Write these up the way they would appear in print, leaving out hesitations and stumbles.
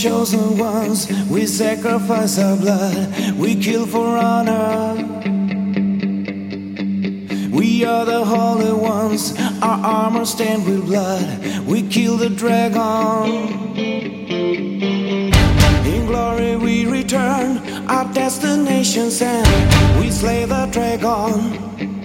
chosen ones, we sacrifice our blood, we kill for honor. We are the holy ones, our armor stained with blood, we kill the dragon. In glory we return, our destination's end, we slay the dragon.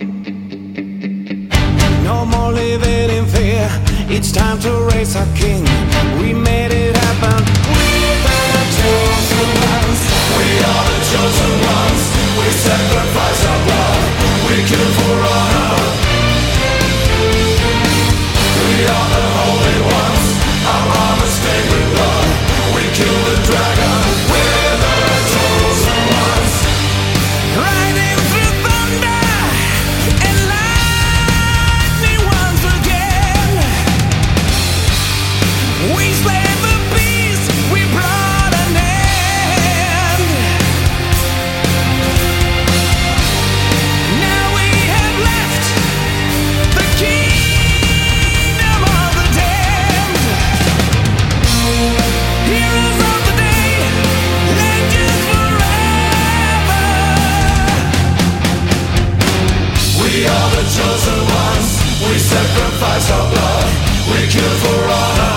No more living in fear, it's time to raise our king. We made it happen, we're the chosen ones. We are the chosen ones, we sacrifice our blood, we kill for honor. We are the holy ones, our armor stained with blood, we kill the dragon. We're the chosen ones, riding through thunder and lightning once again. We slay the beast, we brought an end. Now we have left the kingdom of the damned. Heroes of the day, legends forever. We are the chosen ones, we sacrifice our blood, we kill for honor.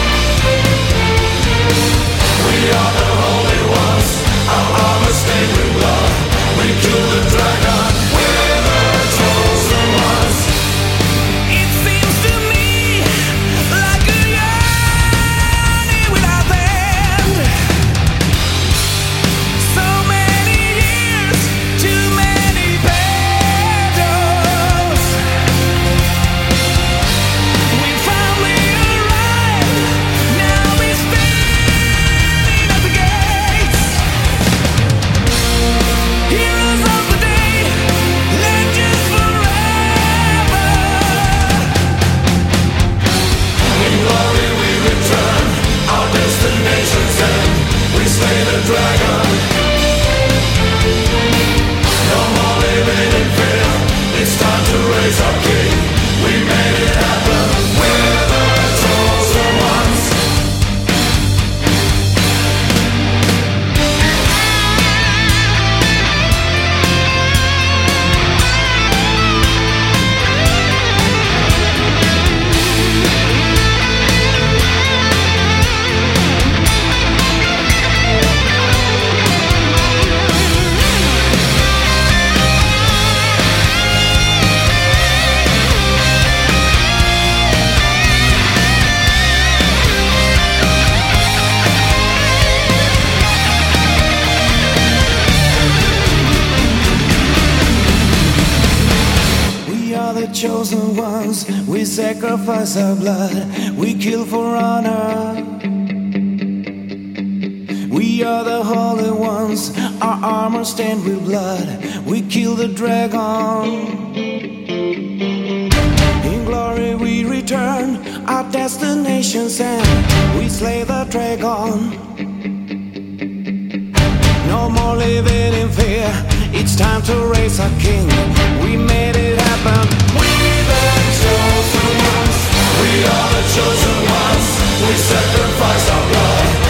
We are the holy ones, our armor stained with blood, we kill the dragon. We're the chosen ones. It seems to me like a journey without end. So many years, too many battles. We finally arrived, now we're standing at the gates. Heroes of the day, legends forever. In glory we return, our destination's end, we slay the dragon. No more living in fear, it's time to raise our king. We made it happen, we're the chosen ones. We are the chosen ones, we sacrifice our blood, we kill for honor. We are the holy ones, our armor stained with blood, we kill the dragon. In glory we return, our destination's end, we slay the dragon. No more living in fear, it's time to raise our king. We made it happen, we're the chosen ones. We are the chosen ones, we sacrifice our blood,